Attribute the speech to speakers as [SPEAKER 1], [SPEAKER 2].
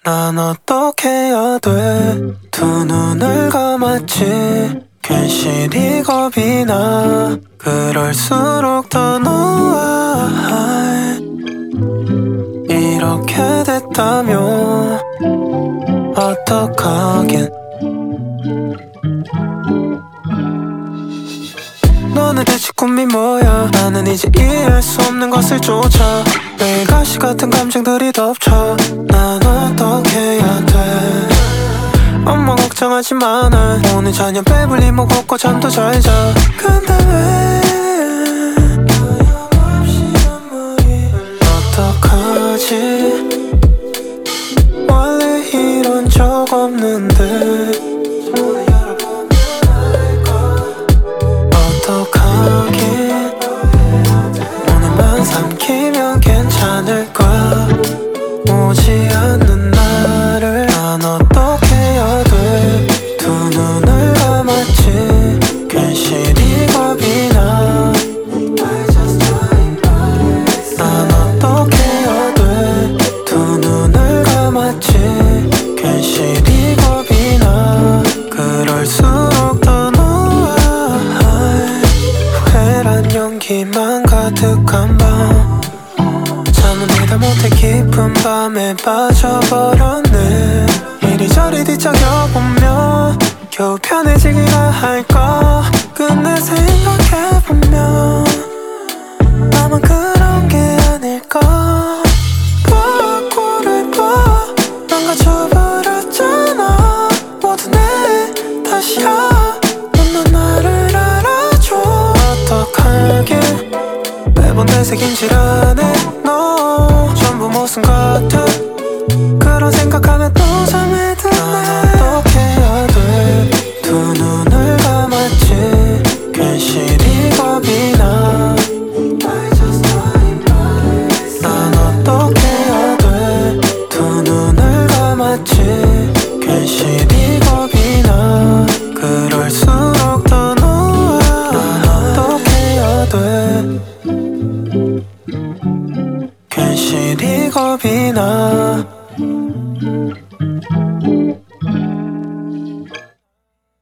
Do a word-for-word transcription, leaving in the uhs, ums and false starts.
[SPEAKER 1] 난 어떻게 해야 돼? 두 눈을 감았지 괜시리 겁이 나 그럴수록 더 놓아 이렇게 됐다면 어떡하긴 너는 대체 꿈이 뭐야 나는 이제 이해할 수 없는 것을 쫓아 매일같이 같은 감정들이 덮쳐 난 어떻게 해야 돼 엄마 걱정하지 마 난 오늘 저녁 배불리 먹고 잠도 잘 자 근데 왜 하염없이 눈물이 어떡하지 원래 이런 적 없는데 어떡하긴 오늘만 삼키면 괜찮을까 오지 않는 나를 난 어떻게 해야 돼 두 눈을 감았지 괜시리 겁이 나 난 어떻게 해야 돼 두 눈을 감았지 괜시리 겁이 나 그럴수록 더 놓아 후회란 연기만 가득한 밤 잠은 이다 못해 깊은 밤에 빠져버렸네 이리저리 뒤척여보면 겨우 편해지기나 할까 끝내 생각해보면 나만 그런 게 아닐까 봐 꼴을 봐 망가져버렸잖아 모두 내 탓이야 넌 나를 알아줘 어떡하긴 매번 되새김질하네 너 전부 모순 같아 그런 생각하면 또 잠이 드네 난 어떻게 해야 돼 두 눈을 감았지 괜시리 겁이 나 난 어떻게 해야 돼 두 눈을 감았지 괜시리 겁이 나 그럴수록 더 놓아 난 어떻게 해야 돼 괜시리 겁이 나